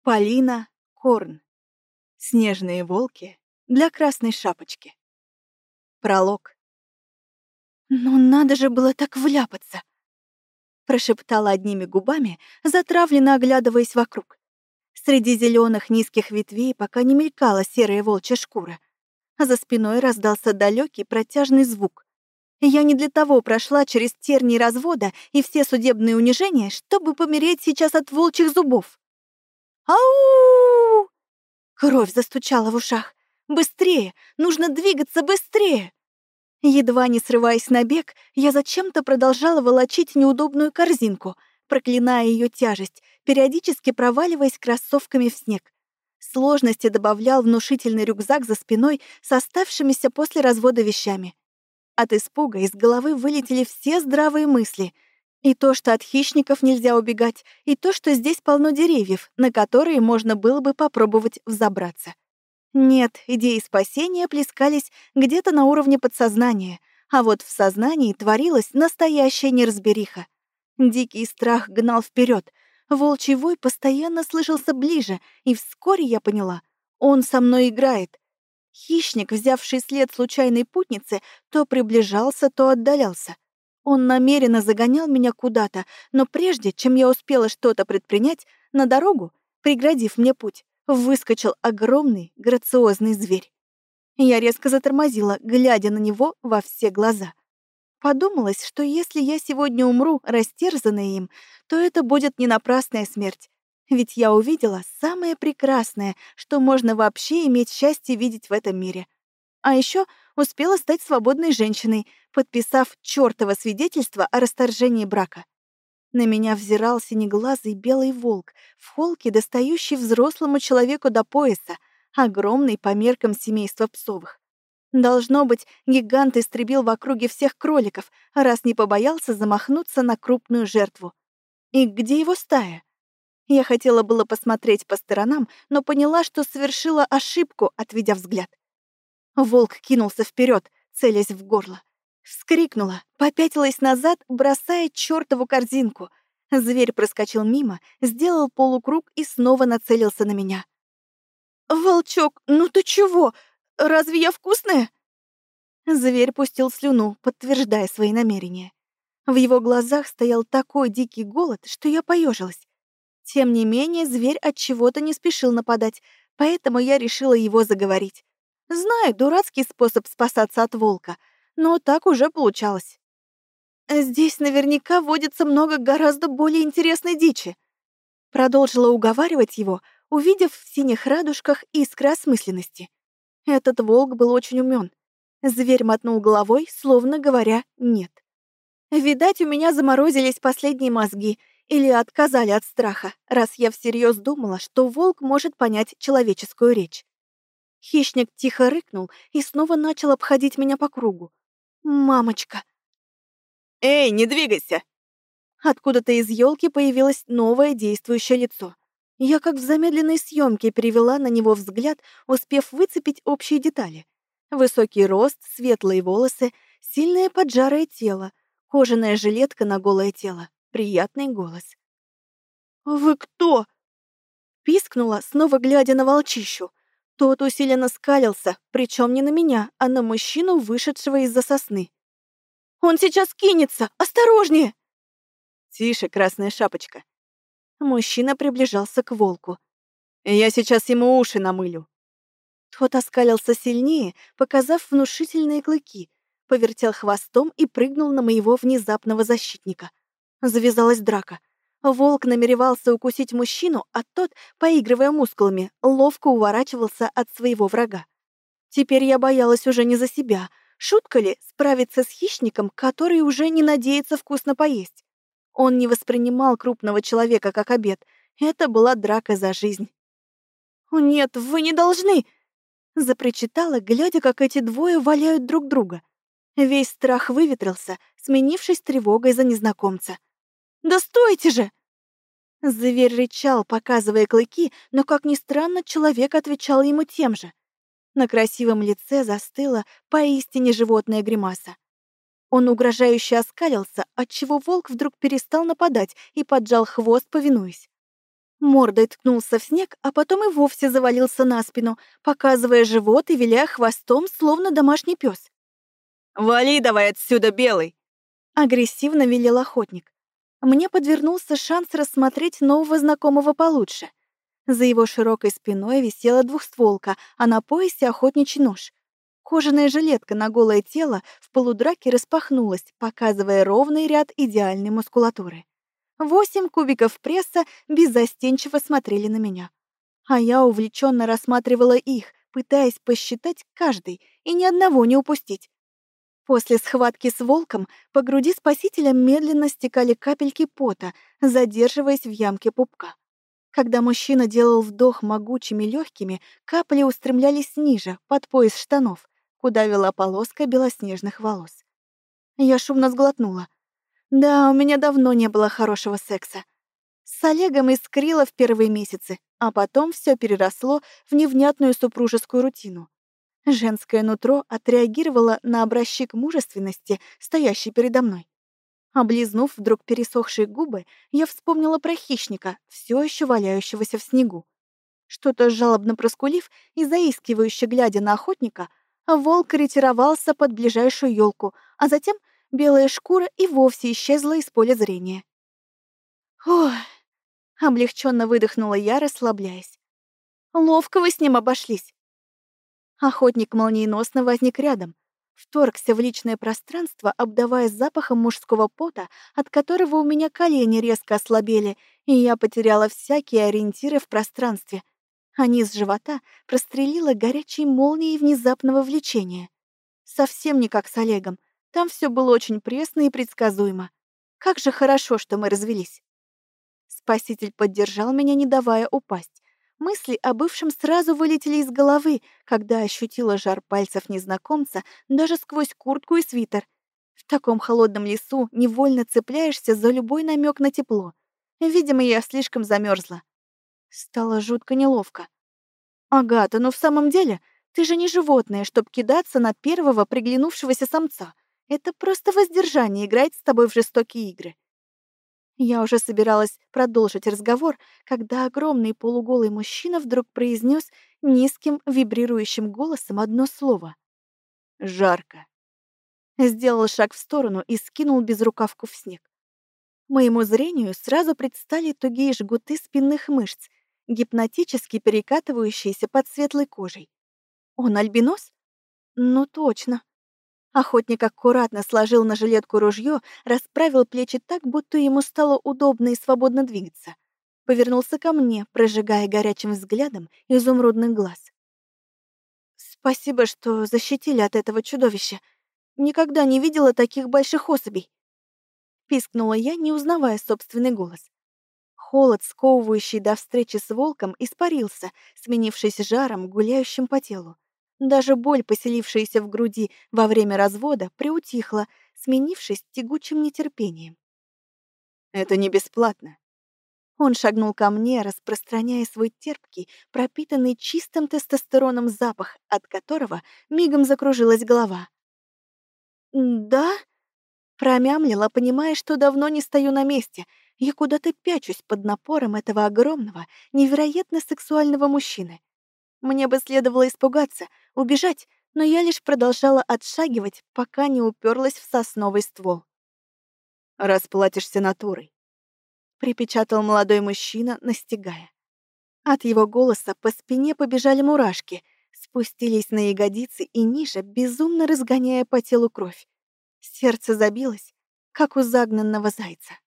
Полина Корн. Снежные волки для Красной Шапочки. Пролог. «Ну надо же было так вляпаться!» Прошептала одними губами, затравленно оглядываясь вокруг. Среди зеленых низких ветвей пока не мелькала серая волчья шкура. А за спиной раздался далекий протяжный звук. Я не для того прошла через тернии развода и все судебные унижения, чтобы помереть сейчас от волчьих зубов. «Ау!» Кровь застучала в ушах. «Быстрее! Нужно двигаться быстрее!» Едва не срываясь на бег, я зачем-то продолжала волочить неудобную корзинку, проклиная ее тяжесть, периодически проваливаясь кроссовками в снег. Сложности добавлял внушительный рюкзак за спиной с оставшимися после развода вещами. От испуга из головы вылетели все здравые мысли. И то, что от хищников нельзя убегать, и то, что здесь полно деревьев, на которые можно было бы попробовать взобраться. Нет, идеи спасения плескались где-то на уровне подсознания, а вот в сознании творилась настоящая неразбериха. Дикий страх гнал вперед, волчий вой постоянно слышался ближе, и вскоре я поняла — он со мной играет. Хищник, взявший след случайной путницы, то приближался, то отдалялся. Он намеренно загонял меня куда-то, но прежде, чем я успела что-то предпринять, на дорогу, преградив мне путь, выскочил огромный, грациозный зверь. Я резко затормозила, глядя на него во все глаза. Подумалось, что если я сегодня умру, растерзанная им, то это будет не напрасная смерть. Ведь я увидела самое прекрасное, что можно вообще иметь счастье видеть в этом мире. А еще успела стать свободной женщиной, подписав чёртово свидетельство о расторжении брака. На меня взирал синеглазый белый волк, в холке, достающий взрослому человеку до пояса, огромный по меркам семейства псовых. Должно быть, гигант истребил в округе всех кроликов, раз не побоялся замахнуться на крупную жертву. И где его стая? Я хотела было посмотреть по сторонам, но поняла, что совершила ошибку, отведя взгляд. Волк кинулся вперед, целясь в горло. Вскрикнула, попятилась назад, бросая чёртову корзинку. Зверь проскочил мимо, сделал полукруг и снова нацелился на меня. «Волчок, ну ты чего? Разве я вкусная?» Зверь пустил слюну, подтверждая свои намерения. В его глазах стоял такой дикий голод, что я поежилась. Тем не менее, зверь от чего-то не спешил нападать, поэтому я решила его заговорить. Знаю, дурацкий способ спасаться от волка, но так уже получалось. «Здесь наверняка водится много гораздо более интересной дичи», продолжила уговаривать его, увидев в синих радужках искры осмысленности. Этот волк был очень умён. Зверь мотнул головой, словно говоря «нет». Видать, у меня заморозились последние мозги или отказали от страха, раз я всерьез думала, что волк может понять человеческую речь. Хищник тихо рыкнул и снова начал обходить меня по кругу. «Мамочка!» «Эй, не двигайся!» Откуда-то из елки появилось новое действующее лицо. Я как в замедленной съемке перевела на него взгляд, успев выцепить общие детали. Высокий рост, светлые волосы, сильное поджарое тело, кожаная жилетка на голое тело, приятный голос. «Вы кто?» Пискнула, снова глядя на волчищу. Тот усиленно скалился, причем не на меня, а на мужчину, вышедшего из-за сосны. «Он сейчас кинется! Осторожнее!» «Тише, Красная Шапочка!» Мужчина приближался к волку. «Я сейчас ему уши намылю!» Тот оскалился сильнее, показав внушительные клыки, повертел хвостом и прыгнул на моего внезапного защитника. Завязалась драка. Волк намеревался укусить мужчину, а тот, поигрывая мускулами, ловко уворачивался от своего врага. Теперь я боялась уже не за себя. Шутка ли справиться с хищником, который уже не надеется вкусно поесть? Он не воспринимал крупного человека как обед. Это была драка за жизнь. «О нет, вы не должны!» Запричитала, глядя, как эти двое валяют друг друга. Весь страх выветрился, сменившись тревогой за незнакомца. «Да стойте же!» Зверь рычал, показывая клыки, но, как ни странно, человек отвечал ему тем же. На красивом лице застыла поистине животная гримаса. Он угрожающе оскалился, отчего волк вдруг перестал нападать и поджал хвост, повинуясь. Мордой ткнулся в снег, а потом и вовсе завалился на спину, показывая живот и виляя хвостом, словно домашний пес. «Вали давай отсюда, белый!» — агрессивно велел охотник. Мне подвернулся шанс рассмотреть нового знакомого получше. За его широкой спиной висела двухстволка, а на поясе охотничий нож. Кожаная жилетка на голое тело в полудраке распахнулась, показывая ровный ряд идеальной мускулатуры. 8 кубиков пресса беззастенчиво смотрели на меня. А я увлеченно рассматривала их, пытаясь посчитать каждый и ни одного не упустить. После схватки с волком по груди спасителя медленно стекали капельки пота, задерживаясь в ямке пупка. Когда мужчина делал вдох могучими легкими, капли устремлялись ниже, под пояс штанов, куда вела полоска белоснежных волос. Я шумно сглотнула. Да, у меня давно не было хорошего секса. С Олегом искрило в первые месяцы, а потом все переросло в невнятную супружескую рутину. Женское нутро отреагировало на образчик мужественности, стоящий передо мной. Облизнув вдруг пересохшие губы, я вспомнила про хищника, все еще валяющегося в снегу. Что-то жалобно проскулив и заискивающе глядя на охотника, волк ретировался под ближайшую елку, а затем белая шкура и вовсе исчезла из поля зрения. «Ох!» — облегченно выдохнула я, расслабляясь. «Ловко вы с ним обошлись!» Охотник молниеносно возник рядом, вторгся в личное пространство, обдавая запахом мужского пота, от которого у меня колени резко ослабели, и я потеряла всякие ориентиры в пространстве. А низ живота прострелила горячей молнией внезапного влечения. Совсем не как с Олегом. Там все было очень пресно и предсказуемо. Как же хорошо, что мы развелись. Спаситель поддержал меня, не давая упасть. Мысли о бывшем сразу вылетели из головы, когда ощутила жар пальцев незнакомца даже сквозь куртку и свитер. В таком холодном лесу невольно цепляешься за любой намек на тепло. Видимо, я слишком замерзла. Стало жутко неловко. «Агата, ну в самом деле, ты же не животное, чтоб кидаться на первого приглянувшегося самца. Это просто воздержание играть с тобой в жестокие игры». Я уже собиралась продолжить разговор, когда огромный полуголый мужчина вдруг произнес низким, вибрирующим голосом одно слово. «Жарко». Сделал шаг в сторону и скинул безрукавку в снег. Моему зрению сразу предстали тугие жгуты спинных мышц, гипнотически перекатывающиеся под светлой кожей. Он альбинос? Ну точно. Охотник аккуратно сложил на жилетку ружье, расправил плечи так, будто ему стало удобно и свободно двигаться. Повернулся ко мне, прожигая горячим взглядом изумрудных глаз. «Спасибо, что защитили от этого чудовища. Никогда не видела таких больших особей», — пискнула я, не узнавая собственный голос. Холод, сковывающий до встречи с волком, испарился, сменившись жаром, гуляющим по телу. Даже боль, поселившаяся в груди во время развода, приутихла, сменившись тягучим нетерпением. «Это не бесплатно». Он шагнул ко мне, распространяя свой терпкий, пропитанный чистым тестостероном запах, от которого мигом закружилась голова. «Да?» — промямлила, понимая, что давно не стою на месте. Я куда-то пячусь под напором этого огромного, невероятно сексуального мужчины. Мне бы следовало испугаться, убежать, но я лишь продолжала отшагивать, пока не уперлась в сосновый ствол. «Расплатишься натурой», — припечатал молодой мужчина, настигая. От его голоса по спине побежали мурашки, спустились на ягодицы и ниже, безумно разгоняя по телу кровь. Сердце забилось, как у загнанного зайца.